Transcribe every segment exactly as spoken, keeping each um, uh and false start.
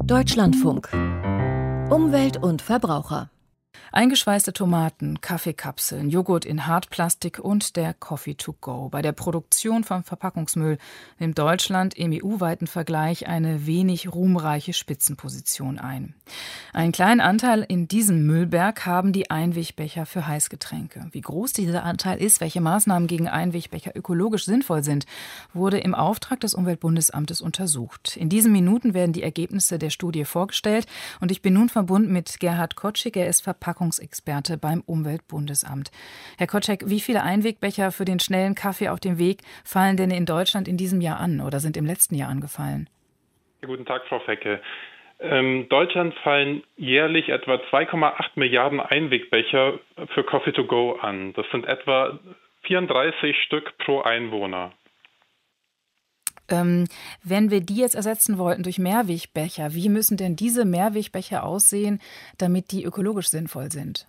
Deutschlandfunk. Umwelt und Verbraucher. Eingeschweißte Tomaten, Kaffeekapseln, Joghurt in Hartplastik und der Coffee to go. Bei der Produktion von Verpackungsmüll nimmt Deutschland im E U-weiten Vergleich eine wenig ruhmreiche Spitzenposition ein. Einen kleinen Anteil in diesem Müllberg haben die Einwegbecher für Heißgetränke. Wie groß dieser Anteil ist, welche Maßnahmen gegen Einwegbecher ökologisch sinnvoll sind, wurde im Auftrag des Umweltbundesamtes untersucht. In diesen Minuten werden die Ergebnisse der Studie vorgestellt und ich bin nun verbunden mit Gerhard Kotschik, er ist Verpackungsexperte beim Umweltbundesamt. Herr Kotschik, wie viele Einwegbecher für den schnellen Kaffee auf dem Weg fallen denn in Deutschland in diesem Jahr an oder sind im letzten Jahr angefallen? Guten Tag, Frau Fecke. In Deutschland fallen jährlich etwa zwei Komma acht Milliarden Einwegbecher für Coffee to go an. Das sind etwa vierunddreißig Stück pro Einwohner. Ähm, wenn wir die jetzt ersetzen wollten durch Mehrwegbecher, wie müssen denn diese Mehrwegbecher aussehen, damit die ökologisch sinnvoll sind?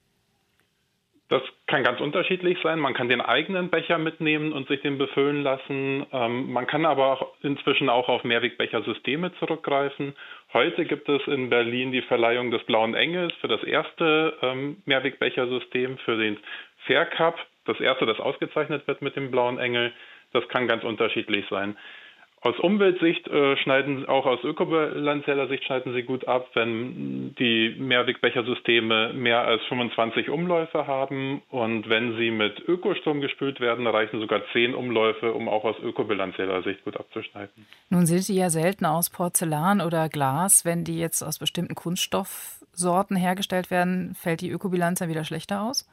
Das kann ganz unterschiedlich sein. Man kann den eigenen Becher mitnehmen und sich den befüllen lassen. Ähm, man kann aber auch inzwischen auch auf Mehrwegbechersysteme zurückgreifen. Heute gibt es in Berlin die Verleihung des Blauen Engels für das erste ähm, Mehrwegbechersystem, für den Fair Cup. Das erste, das ausgezeichnet wird mit dem Blauen Engel. Das kann ganz unterschiedlich sein. Aus Umweltsicht äh, schneiden, auch aus ökobilanzieller Sicht schneiden sie gut ab, wenn die Mehrwegbechersysteme mehr als fünfundzwanzig Umläufe haben. Und wenn sie mit Ökostrom gespült werden, reichen sogar zehn Umläufe, um auch aus ökobilanzieller Sicht gut abzuschneiden. Nun sind die ja selten aus Porzellan oder Glas. Wenn die jetzt aus bestimmten Kunststoffsorten hergestellt werden, fällt die Ökobilanz dann wieder schlechter aus?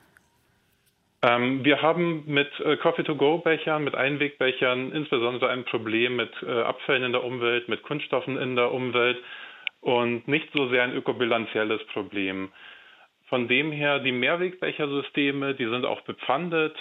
Wir haben mit Coffee-to-go-Bechern, mit Einwegbechern insbesondere ein Problem mit Abfällen in der Umwelt, mit Kunststoffen in der Umwelt und nicht so sehr ein ökobilanzielles Problem. Von dem her, die Mehrwegbechersysteme, die sind auch bepfandet.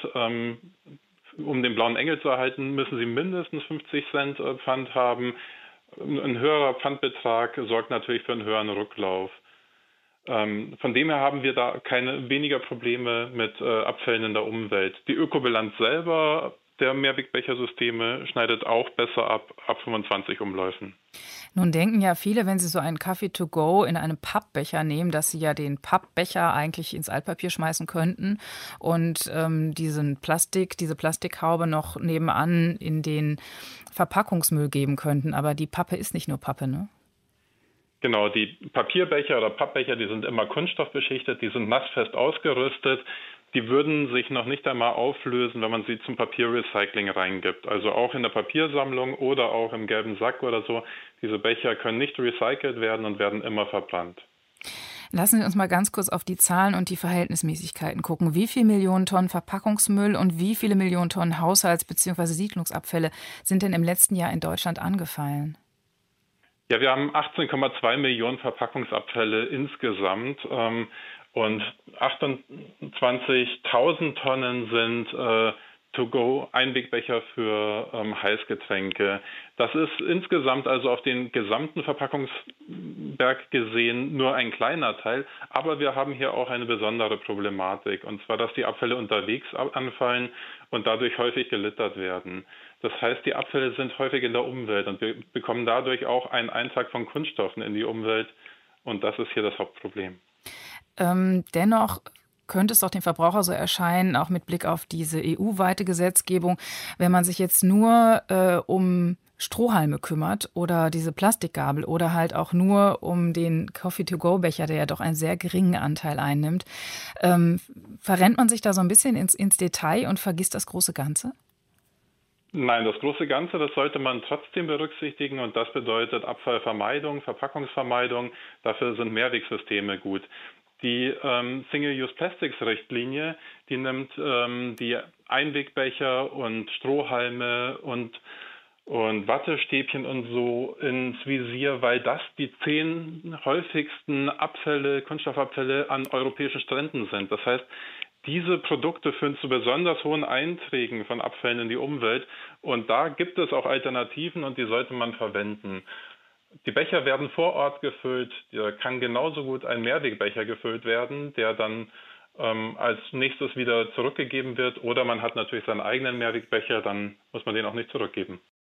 Um den Blauen Engel zu erhalten, müssen sie mindestens fünfzig Cent Pfand haben. Ein höherer Pfandbetrag sorgt natürlich für einen höheren Rücklauf. Ähm, von dem her haben wir da keine weniger Probleme mit äh, Abfällen in der Umwelt. Die Ökobilanz selber der Mehrwegbechersysteme schneidet auch besser ab, ab fünfundzwanzig Umläufen. Nun denken ja viele, wenn sie so einen Kaffee to go in einem Pappbecher nehmen, dass sie ja den Pappbecher eigentlich ins Altpapier schmeißen könnten und ähm, diesen Plastik, diese Plastikhaube noch nebenan in den Verpackungsmüll geben könnten. Aber die Pappe ist nicht nur Pappe, ne? Genau, die Papierbecher oder Pappbecher, die sind immer kunststoffbeschichtet, die sind nassfest ausgerüstet. Die würden sich noch nicht einmal auflösen, wenn man sie zum Papierrecycling reingibt. Also auch in der Papiersammlung oder auch im gelben Sack oder so. Diese Becher können nicht recycelt werden und werden immer verbrannt. Lassen Sie uns mal ganz kurz auf die Zahlen und die Verhältnismäßigkeiten gucken. Wie viele Millionen Tonnen Verpackungsmüll und wie viele Millionen Tonnen Haushalts- bzw. Siedlungsabfälle sind denn im letzten Jahr in Deutschland angefallen? Ja, wir haben achtzehn Komma zwei Millionen Verpackungsabfälle insgesamt ähm, und achtundzwanzigtausend Tonnen sind äh, To-Go-Einwegbecher für ähm, Heißgetränke. Das ist insgesamt also auf den gesamten Verpackungsberg gesehen nur ein kleiner Teil, aber wir haben hier auch eine besondere Problematik, und zwar, dass die Abfälle unterwegs anfallen und dadurch häufig gelittert werden. Das heißt, die Abfälle sind häufig in der Umwelt und wir bekommen dadurch auch einen Eintrag von Kunststoffen in die Umwelt, und das ist hier das Hauptproblem. Ähm, dennoch könnte es doch dem Verbraucher so erscheinen, auch mit Blick auf diese E U-weite Gesetzgebung, wenn man sich jetzt nur äh, um Strohhalme kümmert oder diese Plastikgabel oder halt auch nur um den Coffee-to-go-Becher, der ja doch einen sehr geringen Anteil einnimmt, ähm, verrennt man sich da so ein bisschen ins, ins Detail und vergisst das große Ganze? Nein, das große Ganze, das sollte man trotzdem berücksichtigen, und das bedeutet Abfallvermeidung, Verpackungsvermeidung. Dafür sind Mehrwegsysteme gut. Die ähm, Single-Use-Plastics-Richtlinie, die nimmt ähm, die Einwegbecher und Strohhalme und, und Wattestäbchen und so ins Visier, weil das die zehn häufigsten Abfälle, Kunststoffabfälle an europäischen Stränden sind. Das heißt, diese Produkte führen zu besonders hohen Einträgen von Abfällen in die Umwelt, und da gibt es auch Alternativen und die sollte man verwenden. Die Becher werden vor Ort gefüllt. Da kann genauso gut ein Mehrwegbecher gefüllt werden, der dann ähm, als nächstes wieder zurückgegeben wird. Oder man hat natürlich seinen eigenen Mehrwegbecher, dann muss man den auch nicht zurückgeben.